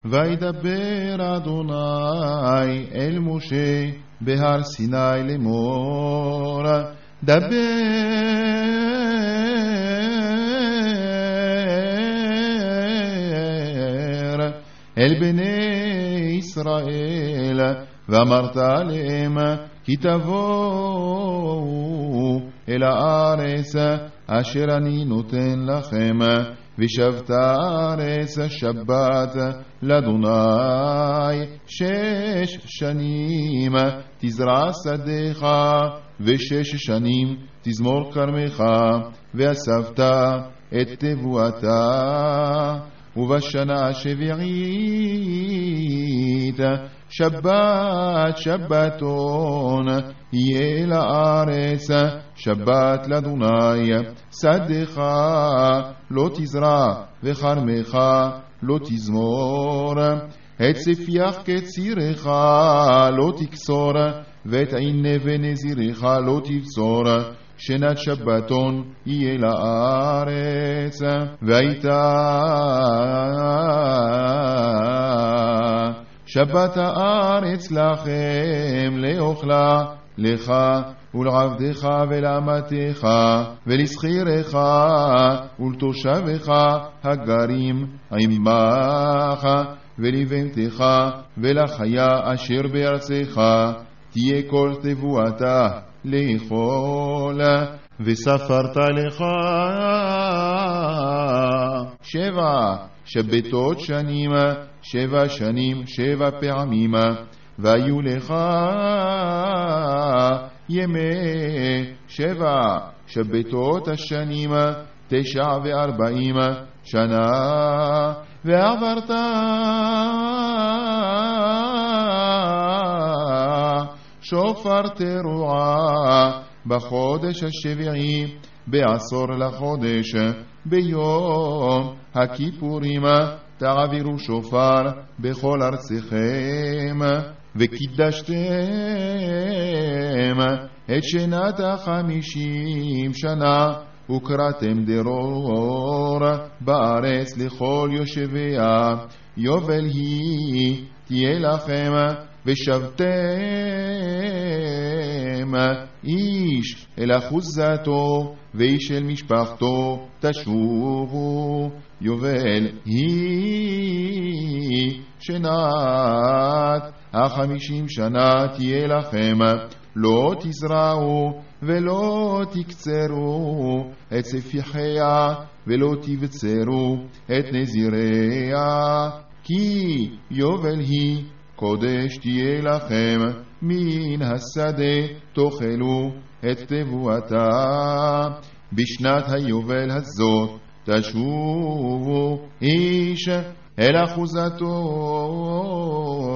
וידבר אדוני אל משה בהר סיני לאמור, דבר אל בני ישראל, ואמרת עליהם, כי תבואו אל הארץ אשר אני נותן לכם, ושבת הארץ שבת לאדוני 6 שנים תזרע שדך, ו6 שנים תזמור כרמך, ואספת את תבואתה. ובשנה השביעית שבת שבתון יהיה לארץ, שבת לאדוני. שדך לא תזרע וכרמך לא תזמור, את ספיח קצירך לא תקסור, ואת עיני ונזירך לא תבצור, שנת שבתון יהיה לארץ. והייתה שבת הארץ לכם לאוכלה, לך ולעבדך ולאמתך ולשכירך ולתושבך הגרים עמך, ולבהמתך ולחיה אשר בארצך, תהיה כל תבואתה לאכול. וספרת לך 7 שבתות שנים, 7 שנים 7 פעמים, והיו לך ימי 7 שבתות השנים 49 שנה. ועברת שופר תרועה בחודש השביעי, בעשור לחודש, ביום הכיפורים, תעבירו שופר בכל ארצכם. וקידשתם את שנת 50 שנה, וקראתם דרור בארץ לכל יושביה, יובל היא תהיה לכם. ושבתם איש אל אחוזתו ואיש אל משפחתו תשובו, יובל היא שנת 50 שנה תהיה לכם. לא תזרעו ולא תקצרו את ספיחיה, ולא תבצרו את נזיריה, כי יובל היא קודש תהיה לכם. מן השדה תאכלו את תבואתה. בשנת היובל הזאת תשובו איש אל אחוזתו